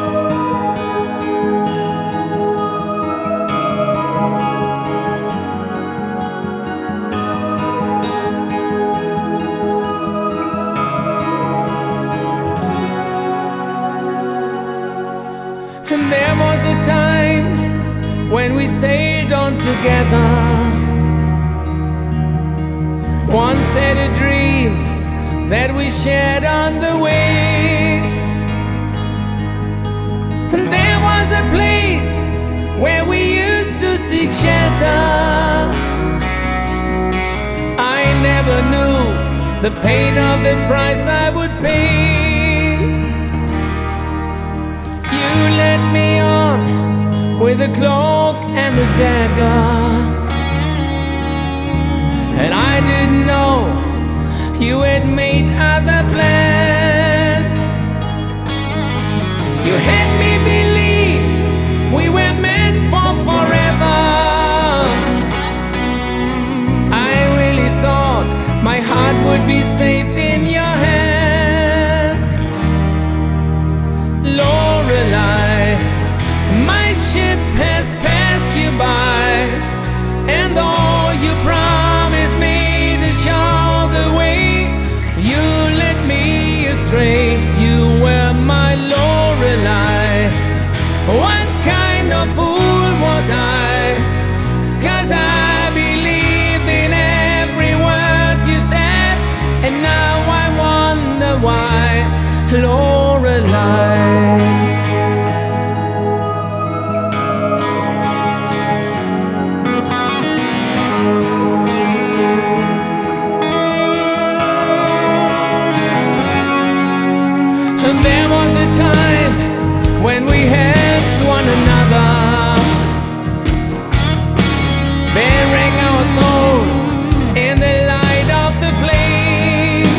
And there was a time when we sailed on together. Once had a dream that we shared on the way. And there was a place where we used to seek shelter. I never knew the pain of the price I would pay. You led me on with a cloak and a dagger, and I didn't know you had made other plans. You had me believe we were meant for forever. I really thought my heart would be safe in your hands. Lorelei, my ship has passed you by, and all you promised me to show the way, you led me astray. You were my Lorelei. What kind of fool was I? 'Cause I believed in every word you said, and now I wonder why, Lorelei. And there was a time when we helped one another, bearing our souls in the light of the flame.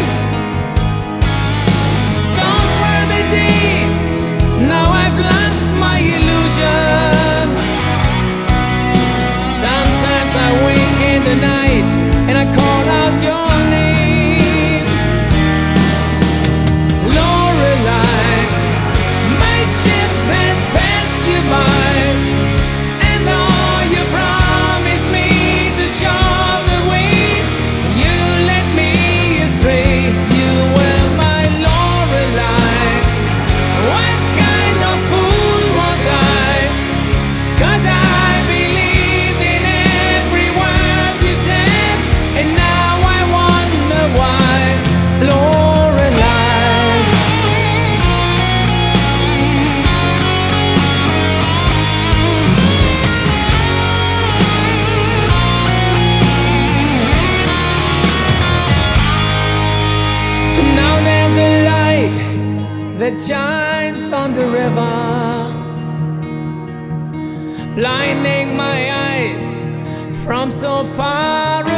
Those were the days, now I've lost my illusion. Sometimes I wake in the night and I call out your name. Lorelei, my ship has passed you by, and all you promised me to show the way, you led me astray. You were my Lorelei. What kind of fool was I? 'Cause I believed in every word you said, and now I wonder why, Lorelei. Now there's a light that shines on the river, blinding my eyes from so far